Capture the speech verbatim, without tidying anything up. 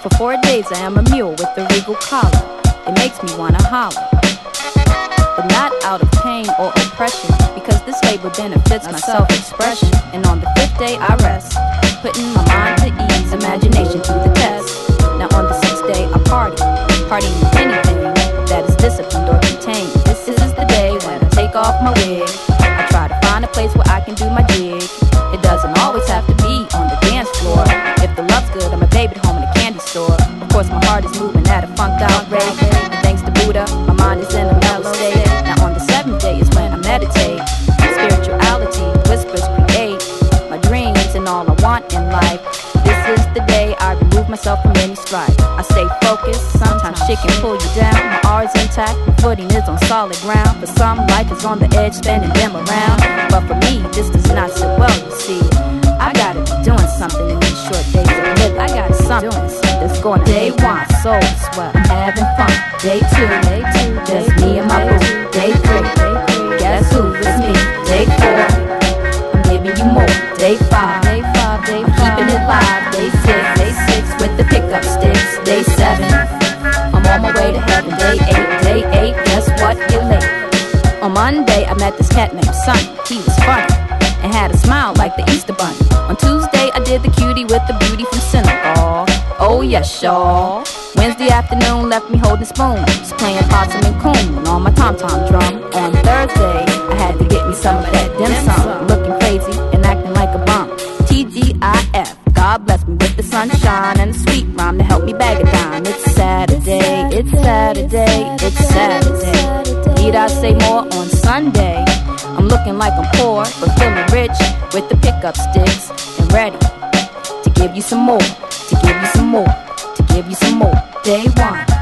For four days I am a mule with a regal collar. It makes me wanna holler, but not out of pain or oppression, because this labor benefits my self-expression. And on the fifth day I rest, putting my mind to ease, imagination to the test. Now on the sixth day I party, partying with anything that is disciplined or contained. This is the day when I take off my wig. I try to find a place where I can do my jig. It doesn't always have to be on the dance floor. If the love's good, I'm a baby at home in a candy store. Of course my heart is moving at a funked out rate, and thanks to Buddha, my mind is in a mellow state. Now on the seventh day is when I meditate. Spirituality whispers create my dreams and all I want in life. This is the day I remove myself from any strife. I stay focused, sometimes shit can pull you down. My aura's intact, my footing is on solid ground. For some, life is on the edge, spinning them around. But for me, this does not sit well, you see. I gotta be doing something in these short days of living. I got something that's gonna day one, soul swell, I'm having fun. Day two, day two, just me and my boo. Day three, day three, guess who? It's me. Day four, I'm giving you more. Day five, day five, day five, I'm keeping it live. Day six, day six with the pickup sticks. Day seven, I'm on my way to heaven. Day eight, day eight, guess what? You're late. On Monday, I met this cat named Sonny. He was funny and had a smile like the Easter Bunny. On Tuesday, I did the cutie with the beauty from Senegal. Oh yes, y'all. Wednesday afternoon left me holding spoons, playing possum and coon on my tom-tom drum. On Thursday, I had to get me some of that dim sum, looking crazy and acting like a bum. T G I F, God bless me with the sunshine and a sweet rhyme to help me bag a dime. It's Saturday, it's Saturday, it's Saturday. Need I say more? On Sunday, I'm looking like I'm poor, but feeling rich with the pickup sticks and ready to give you some more, to give you some more, to give you some more. Day one.